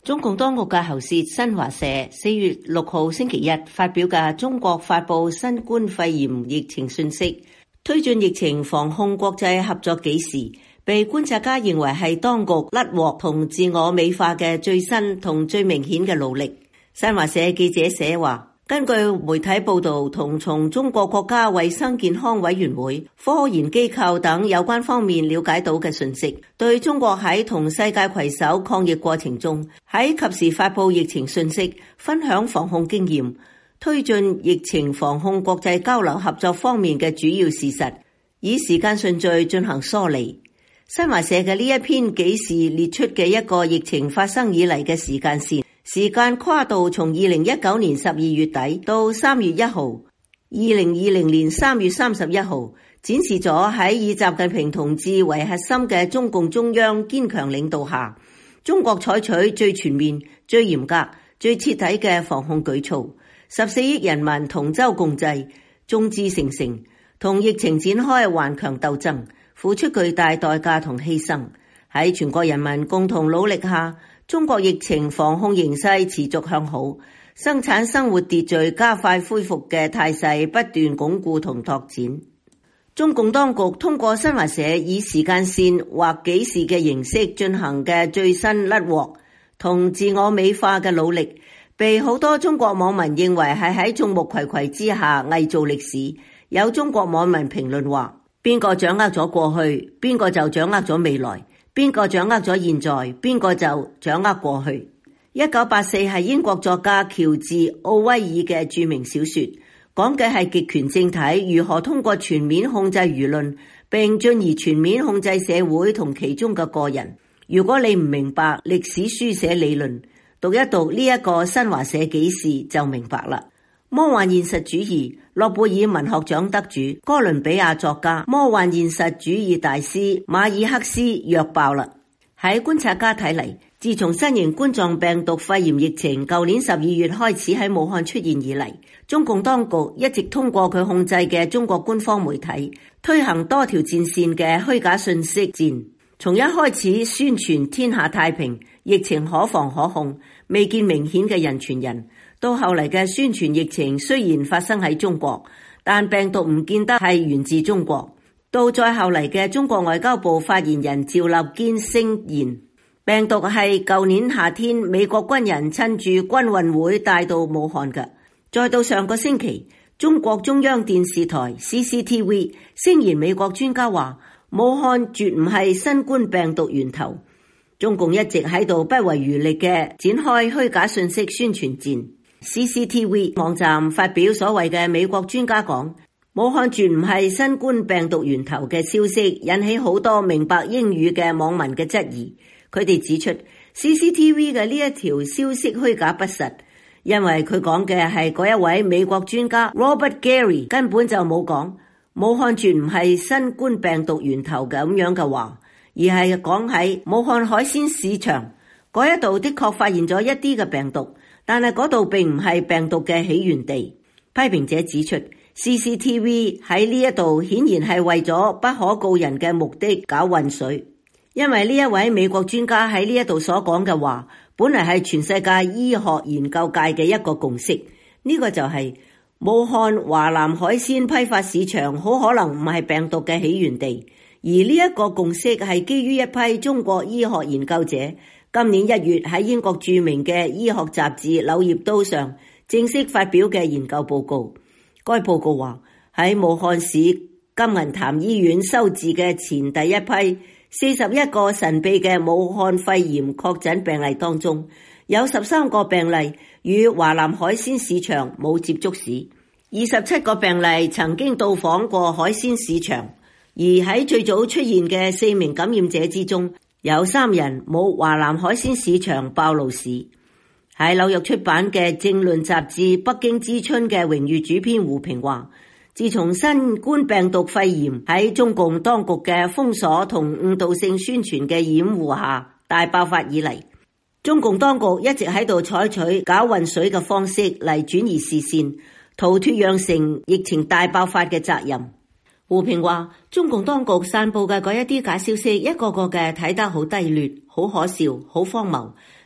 中共當局嘅喉舌新華社4月6號星期日發表嘅中國發佈新冠肺炎疫情信息，推進疫情防控國際合作紀事，被觀察家認為係當局甩鍋同自我美化嘅最新同最明顯嘅努力。新華社記者寫話，根據媒體報道同從中國國家衛生健康委員會、科研機構等有關方面了解到嘅信息，對中國喺同世界攜手抗疫過程中，喺及時發佈疫情信息、分享防控經驗、推進疫情防控國際交流合作方面嘅主要事實，以時間順序進行梳理。新華社嘅呢一篇紀事列出嘅一個疫情發生以嚟嘅時間線，時間跨度從2019年12月底到3月1號，2020年3月31號，展示咗喺以習近平同志為核心嘅中共中央堅強領導下，中國採取最全面、最嚴格、最徹底嘅防控舉措，14億人民同舟共濟，眾志成城，同疫情展開頑強鬥爭，付出巨大代價同犧牲。喺全國人民共同努力下，中國疫情防控形勢持續向好，生產生活秩序加快恢復嘅態勢不斷鞏固同拓展。中共當局通過新華社以時間線或紀事嘅形式進行嘅最新甩鍋同自我美化嘅努力，被好多中國網民認為係喺眾目睽睽之下偽造歷史。有中國網民評論話，邊個掌握咗過去，邊個就掌握咗未來，邊個掌握咗現在，邊個就掌握過去。1984係英國作家喬治·奧威爾嘅著名小說，講嘅係極權政體如何通過全面控制輿論，並進而全面控制社會同其中嘅個人。如果你唔明白歷史書寫理論，讀一讀呢一個新華社紀事就明白啦。魔幻現實主義諾貝爾文學獎得主哥倫比亞作家魔幻現實主義大師馬爾克斯弱爆啦！喺觀察家睇嚟，自從新型冠狀病毒肺炎疫情舊年12月開始喺武漢出現以嚟，中共當局一直通過佢控制嘅中國官方媒體推行多條戰線嘅虛假信息戰，從一開始宣傳天下太平、疫情可防可控，未見明顯嘅人傳人，到後嚟嘅宣傳疫情雖然發生喺中國，但病毒唔見得係源自中國。到再後嚟嘅中國外交部發言人趙立堅聲言，病毒係舊年夏天美國軍人趁住軍運會帶到武漢嘅。再到上個星期，中國中央電視台 CCTV 聲言美國專家話，武漢絕唔係新冠病毒源頭。中共一直喺度不遺餘力嘅展開虛假信息宣傳戰。CCTV 網站發表所謂嘅美國專家講，武漢絕唔係新冠病毒源頭嘅消息，引起好多明白英語嘅網民嘅質疑。佢哋指出 CCTV 嘅呢一條消息虛假不實，因為佢講嘅係嗰一位美國專家 Robert Gary 根本就冇講武漢絕唔係新冠病毒源頭咁樣嘅話，而係講喺武漢海鮮市場嗰一度的確發現咗一啲嘅病毒，但係嗰度並唔係病毒嘅起源地。批評者指出， CCTV 喺呢一度顯然係為咗不可告人嘅目的搞混水，因為呢一位美國專家喺呢一度所講嘅話，本嚟係全世界醫學研究界嘅一個共識，呢個就係武漢華南海鮮批發市場好可能唔係病毒嘅起源地，而呢一個共識係基於一批中國醫學研究者今年1月喺英國著名嘅醫學雜誌《柳葉刀》上正式發表嘅研究報告。該報告話，喺武漢市金銀潭醫院收治嘅前第一批41個神秘嘅武漢肺炎確診病例當中，有13個病例與華南海鮮市場冇接觸史，27個病例曾經到訪過海鮮市場，而喺最早出現嘅4名感染者之中，有3人冇華南海鮮市場暴露史。喺紐約出版嘅政論雜誌《北京之春》嘅榮譽主編胡平話，自從新冠病毒肺炎喺中共當局嘅封鎖同誤導性宣傳嘅掩護下大爆發以嚟，中共當局一直喺度採取搞混水嘅方式嚟轉移視線，逃脫釀成疫情大爆發嘅責任。胡平話，中共當局散布嘅嗰一啲假消息，一個個嘅睇得好低劣、好可笑、好荒謬，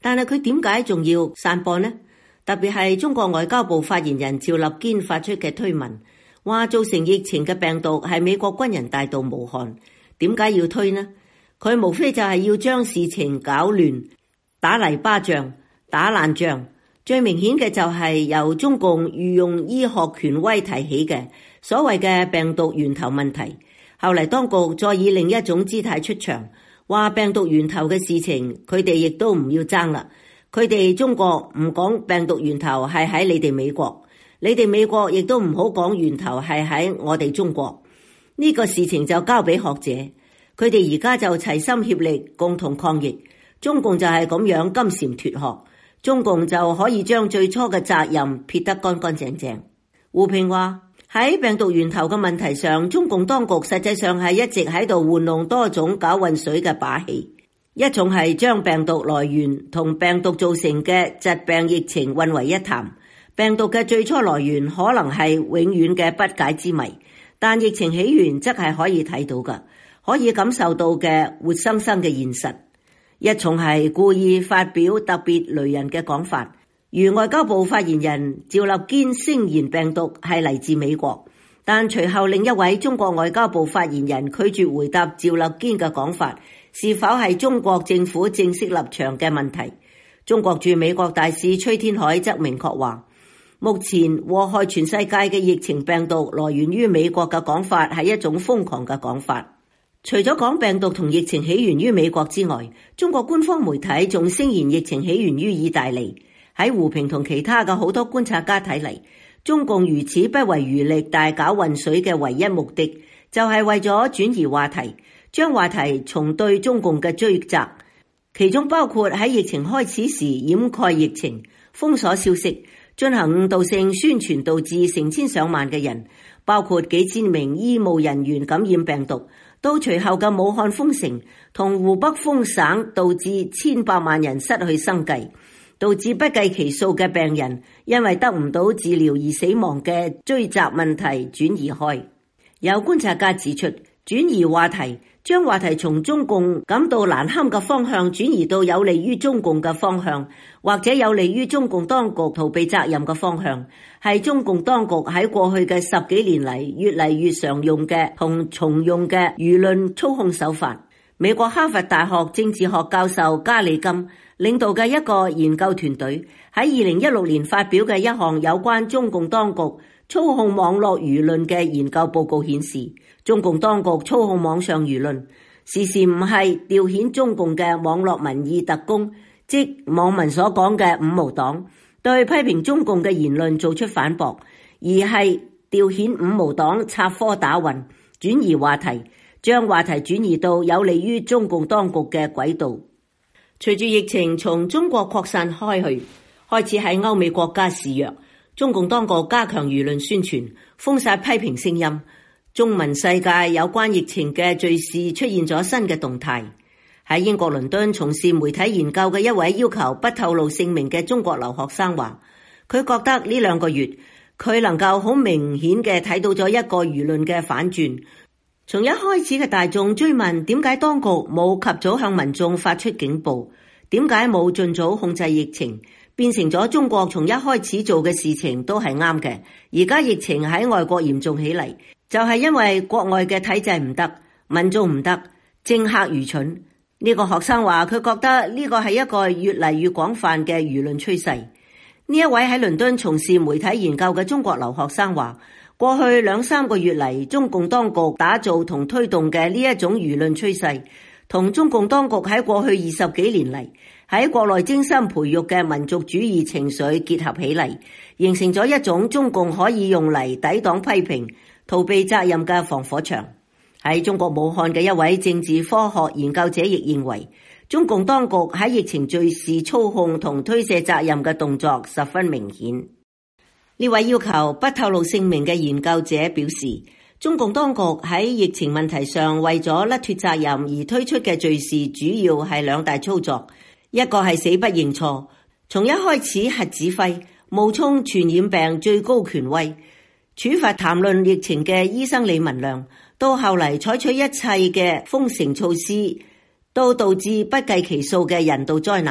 但係佢點解仲要散播呢？特別係中國外交部發言人趙立堅發出嘅推文，話造成疫情嘅病毒係美國軍人帶到武漢。點解要推呢？佢無非就係要將事情搞亂，打泥巴仗、打爛仗。最明顯嘅就係由中共御用醫學權威提起嘅所謂嘅病毒源頭問題。後嚟當局再以另一種姿態出場，話病毒源頭嘅事情佢哋亦都唔要爭啦。佢哋中國唔講病毒源頭係喺你哋美國，你哋美國亦都唔好講源頭係喺我哋中國。呢個事情就交俾學者，佢哋而家就齊心協力共同抗疫。中共就係咁樣金蟬脫殼，中共就可以將最初嘅責任撇得乾乾淨淨。胡平話，喺病毒源頭嘅問題上，中共當局實際上係一直喺度玩弄多種攪混水嘅把戲。一種係將病毒來源同病毒造成嘅疾病疫情混為一談，病毒嘅最初來源可能係永遠嘅不解之謎，但疫情起源則係可以睇到嘅，可以感受到嘅活生生嘅現實。一種係故意發表特別雷人嘅講法，如外交部發言人趙立堅聲言病毒係嚟自美國，但隨後另一位中國外交部發言人拒絕回答趙立堅嘅講法是否係中國政府正式立場嘅問題。中國駐美國大使崔天凱則明確話，目前禍害全世界嘅疫情病毒來源於美國嘅講法係一種瘋狂嘅講法。除咗講病毒同疫情起源於美國之外，中國官方媒體仲聲言疫情起源於意大利。喺胡平同其他嘅好多觀察家睇嚟，中共如此不遺餘力大搞混水嘅唯一目的，就係為咗轉移話題，將話題從對中共嘅追責，其中包括喺疫情開始時掩蓋疫情、封鎖消息、進行誤導性宣傳，導致成千上萬嘅人，包括幾千名醫務人員感染病毒，到隨後嘅武漢封城同湖北封省，導致千百萬人失去生計，導致不計其數嘅病人因為得唔到治療而死亡嘅追責問題轉移開。有觀察家指出，轉移話題，將話題從中共感到難堪嘅方向轉移到有利於中共嘅方向，或者有利於中共當局逃避責任嘅方向，係中共當局喺過去嘅10幾年嚟越嚟越常用嘅同重用嘅輿論操控手法。美國哈佛大學政治學教授加里金領導嘅一個研究團隊喺2016年發表嘅一項有關中共當局操控網絡輿論嘅研究報告顯示，中共當局操控網上輿論，時時唔係調遣中共嘅網絡民意特工，即網民所講嘅五毛黨，對批評中共嘅言論做出反駁，而係調遣五毛黨插科打諢，轉移話題，將話題轉移到有利於中共當局嘅軌道。隨住疫情從中國擴散開去，開始喺歐美國家肆虐，中共當局加強輿論宣傳，封殺批評聲音。中文世界有關疫情嘅敘事出現咗新嘅動態。喺英國倫敦從事媒體研究嘅一位要求不透露姓名嘅中國留學生話，佢覺得呢2個月佢能夠好明顯嘅睇到咗一個輿論嘅反轉。從一開始嘅大眾追問點解當局冇及早向民眾發出警報，點解冇盡早控制疫情，變成咗中國從一開始做嘅事情都係啱嘅。而家疫情喺外國嚴重起嚟，就係因為國外嘅體制唔得，民眾唔得，政客愚蠢。呢個學生話佢覺得呢個係一個越嚟越廣泛嘅輿論趨勢。呢一位喺倫敦從事媒體研究嘅中國留學生話，過去2-3個月嚟，中共當局打造同推動嘅呢一種輿論趨勢，同中共當局喺過去20幾年嚟喺國內精心培育嘅民族主義情緒結合起嚟，形成咗一種中共可以用嚟抵擋批評、逃避責任嘅防火牆。喺中國武漢嘅一位政治科學研究者亦認為，中共當局喺疫情敘事操控同推卸責任嘅動作十分明顯。呢位要求不透露姓名嘅研究者表示，中共當局喺疫情問題上為咗甩脫責任而推出嘅敘事主要係2大操作，一個係死不認錯，從一開始核指揮，冒充傳染病最高權威，處罰談論疫情嘅醫生李文亮，到後嚟採取一切嘅封城措施，都導致不計其數嘅人道災難，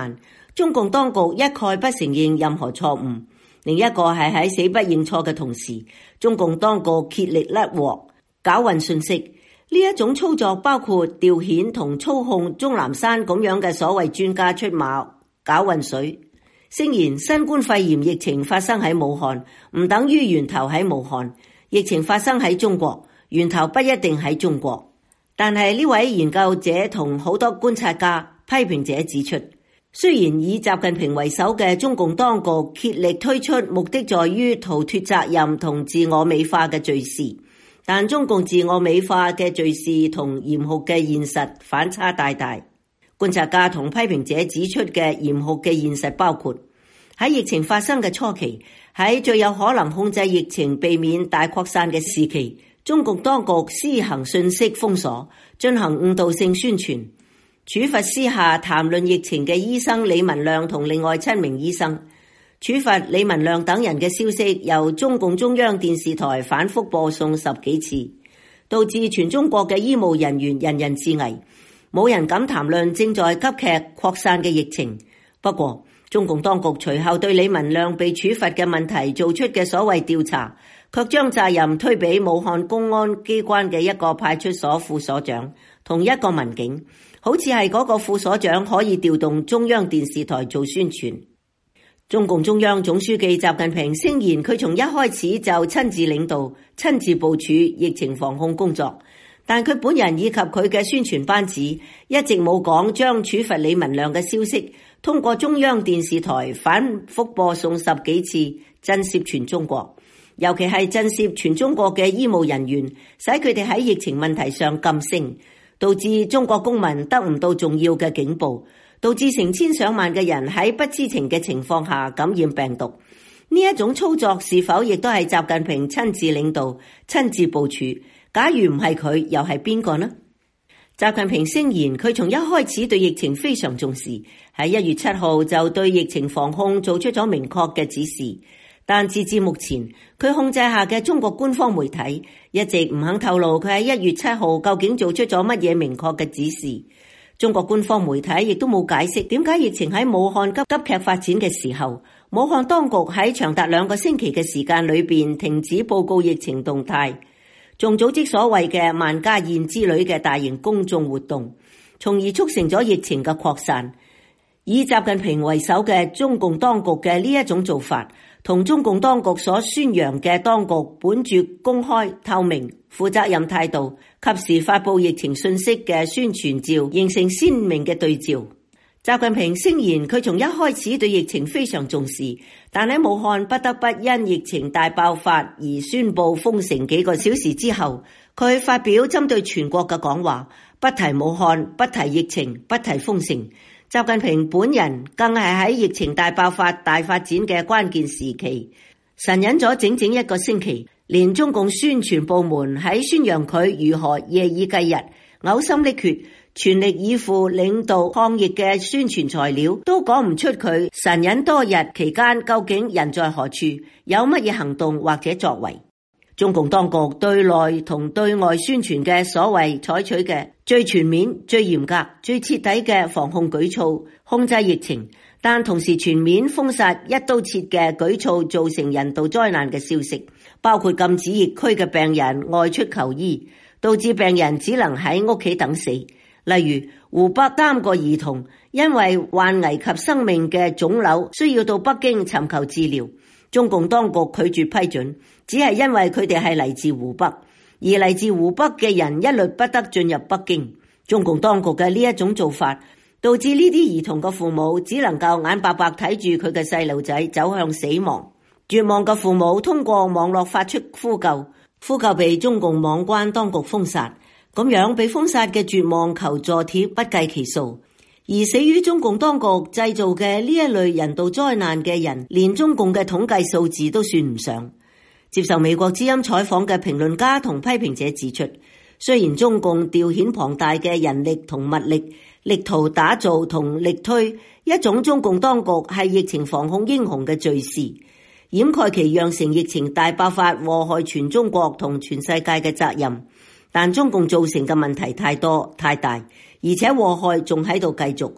中共當局一概不承認任何錯誤。另一個係喺死不認錯嘅同時，中共當局竭力甩鑊、搞混信息。呢一種操作包括調遣同操控鍾南山咁樣嘅所謂專家出馬，搞混水。聲言新冠肺炎疫情發生喺武漢，唔等於源頭喺武漢。疫情發生喺中國，源頭不一定喺中國。但係呢位研究者同好多觀察家、批評者指出，雖然以習近平為首嘅中共當局竭力推出目的在於逃脫責任同自我美化嘅敘事，但中共自我美化嘅敘事同嚴酷嘅現實反差大大。觀察家同批評者指出嘅嚴酷嘅現實包括喺疫情發生嘅初期，喺最有可能控制疫情避免大擴散嘅時期，中共當局施行信息封鎖，進行誤導性宣傳，處罰私下談論疫情嘅醫生李文亮同另外7名醫生，處罰李文亮等人嘅消息由中共中央電視台反覆播送10幾次，導致全中國嘅醫務人員人人自危，冇人敢談論正在急劇擴散嘅疫情。不過，中共當局隨後對李文亮被處罰嘅問題做出嘅所謂調查，卻將責任推俾武漢公安機關嘅一個派出所副所長同一個民警，好似係嗰個副所長可以調動中央電視台做宣傳。中共中央總書記習近平聲言佢從一開始就親自領導、親自部署疫情防控工作，但佢本人以及佢嘅宣傳班子一直冇講將處罰李文亮嘅消息通過中央電視台反覆播送10幾次，震懾全中國，尤其係震懾全中國嘅醫務人員，使佢哋喺疫情問題上噤聲，導致中國公民得唔到重要嘅警報，導致成千上萬嘅人喺不知情嘅情況下感染病毒。呢一種操作是否亦都係習近平親自領導、親自部署？假如唔係佢，又係邊個呢？習近平聲言佢從一開始對疫情非常重視，喺1月7號就對疫情防控做出咗明確嘅指示，但截至目前，佢控制下嘅中國官方媒體一直唔肯透露佢喺1月7號究竟做出咗乜嘢明確嘅指示。中國官方媒體亦都冇解釋點解疫情喺武漢急劇發展嘅時候，武漢當局喺長達2個星期嘅時間裏邊停止報告疫情動態，仲組織所謂嘅萬家宴之類嘅大型公眾活動，從而促成咗疫情嘅擴散。以習近平為首嘅中共當局嘅呢一種做法，同中共當局所宣揚嘅當局本住公開、透明、負責任態度，及時發布疫情信息嘅宣傳照，形成鮮明嘅對照。習近平聲言佢從一開始對疫情非常重視，但喺武漢不得不因疫情大爆發而宣布封城幾個小時之後，佢發表針對全國嘅講話，不提武漢，不提疫情，不提封城。習近平本人更係喺疫情大爆發、大發展嘅關鍵時期，神隱咗整整1個星期，連中共宣傳部門喺宣揚佢如何夜以繼日、嘔心瀝血、全力以赴領導抗疫嘅宣傳材料，都講唔出佢神隱多日期間究竟人在何處，有乜嘢行動或者作為。中共當局對內同對外宣傳嘅所謂採取嘅最全面、最嚴格、最徹底嘅防控舉措，控制疫情，但同時全面封殺一刀切嘅舉措造成人道災難嘅消息，包括禁止疫區嘅病人外出求醫，導致病人只能喺屋企等死。例如湖北3個兒童因為患危及生命嘅腫瘤需要到北京尋求治療，中共當局拒絕批准，只係因為佢哋係嚟自湖北，而嚟自湖北嘅人一律不得進入北京。中共當局嘅呢一種做法，導致呢啲兒童嘅父母只能夠眼白白睇住佢嘅細路仔走向死亡。絕望嘅父母通過網絡發出呼救被中共網關當局封殺。咁樣被封殺嘅絕望求助帖不計其數，而死於中共當局製造嘅呢一類人道災難嘅人，連中共嘅統計數字都算唔上。接受美國之音採訪嘅評論家同批評者指出，雖然中共調遣龐大嘅人力同物力，力圖打造同力推一種中共當局係疫情防控英雄嘅敘事，掩蓋其釀成疫情大爆發禍害全中國同全世界嘅責任。但中共造成嘅問題太多太大，而且禍害仲喺度繼續。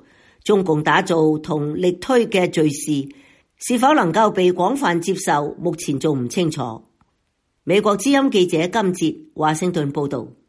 中共打造同力推嘅敘事是否能夠被廣泛接受，目前仲唔清楚。美國之音記者金哲華盛頓報道。